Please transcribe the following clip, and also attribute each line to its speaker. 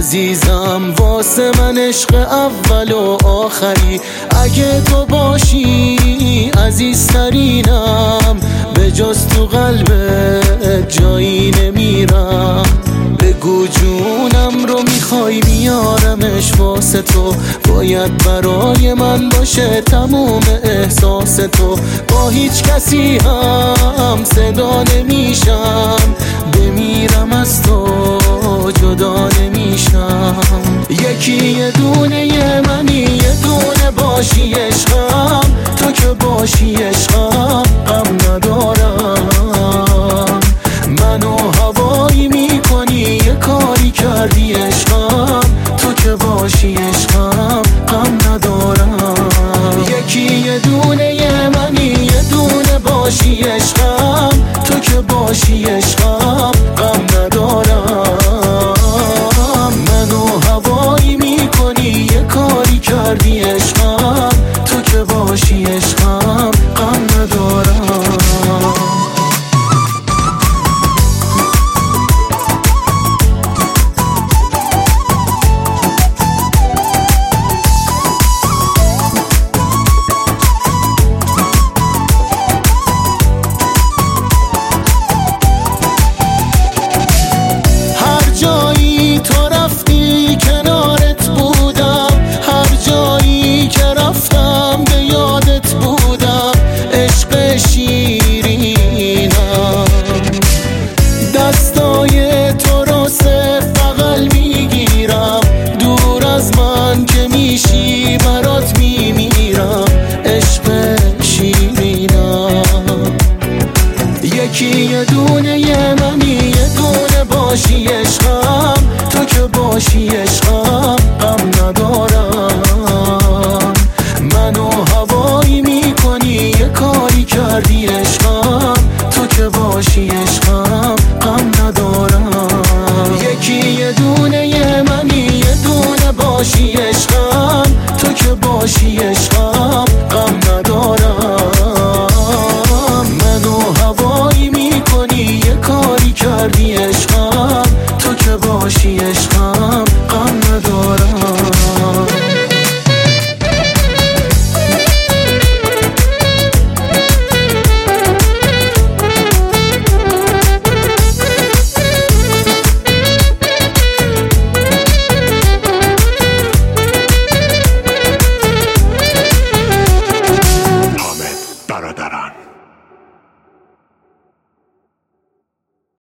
Speaker 1: عزیزم واسه من عشق اول و آخری. اگه تو باشی عزیزترینم، به جز تو قلبت جایی نمیرم. بگو جونم رو میخوای بیارمش واسه تو، باید برای من باشه تموم احساس تو. با هیچ کسی هم صدا نمیشم، بمیرم از تو جدا نمیشم. یکی یه دونه منی، یه دونه باشی عشقم، تو که باشی عشقم غم ندارم. منو هوایی میکنی، یه کاری کردی عشقم، تو که باشی عشقم غم ندارم. یکی یه دونه منی، یه دونه باشی عشقم، تو که باشی عشقم غم ندارم. منو هوایی میکنی، یه کاری کردی عشقم، تو که باشی عشقم غم ندارم. تو رفتی کنارت بودم، هر جایی که رفتم به یادت بودم. عشق شیرینم دستای تو رو صرف بغل میگیرم، دور از من که میشی برات میمیرم. عشق شیرینم یکی یه دونه منی، یه دونه باشی عشقم، تو که باشی عشقم